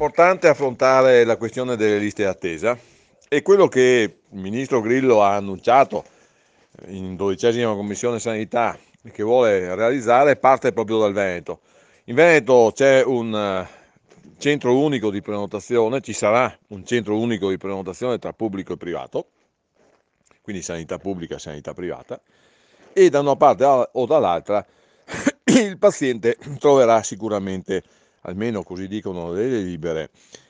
importante affrontare la questione delle liste d'attesa e quello che il ministro Grillo ha annunciato in 12ª Commissione Sanità che vuole realizzare parte proprio dal Veneto. In Veneto c'è un centro unico di prenotazione, ci sarà un centro unico di prenotazione tra pubblico e privato, quindi sanità pubblica e sanità privata, e da una parte o dall'altra il paziente troverà sicuramente, almeno così dicono le delibere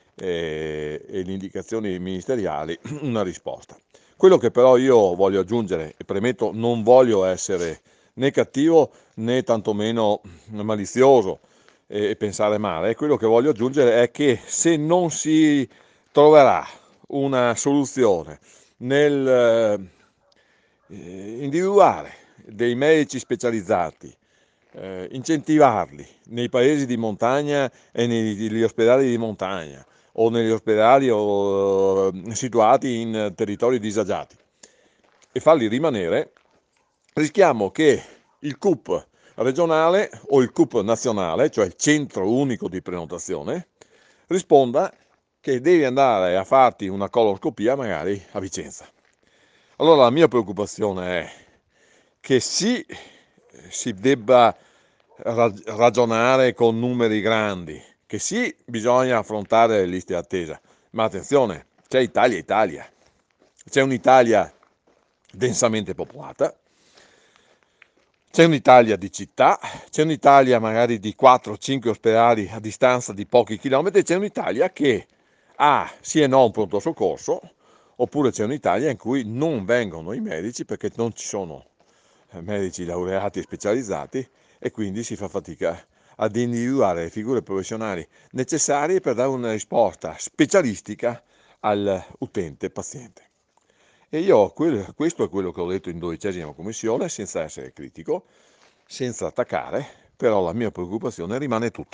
e le indicazioni ministeriali, una risposta. Quello che però io voglio aggiungere, e premetto, non voglio essere né cattivo né tantomeno malizioso e pensare male, quello che voglio aggiungere è che se non si troverà una soluzione nel individuare dei medici specializzati, incentivarli nei paesi di montagna e negli ospedali di montagna o negli ospedali situati in territori disagiati e farli rimanere, rischiamo che il CUP regionale o il CUP nazionale, cioè il centro unico di prenotazione, risponda che devi andare a farti una coloscopia magari a Vicenza. Allora la mia preoccupazione è che sì, si debba ragionare con numeri grandi, che sì, bisogna affrontare le liste d'attesa, ma attenzione, c'è Italia Italia, c'è un'Italia densamente popolata, c'è un'Italia di città, c'è un'Italia magari di 4-5 ospedali a distanza di pochi chilometri, c'è un'Italia che ha sì e no un pronto soccorso, oppure c'è un'Italia in cui non vengono i medici perché non ci sono medici laureati e specializzati e quindi si fa fatica ad individuare le figure professionali necessarie per dare una risposta specialistica all'utente paziente. E io questo è quello che ho detto in 12ª Commissione, senza essere critico, senza attaccare, però la mia preoccupazione rimane tutta.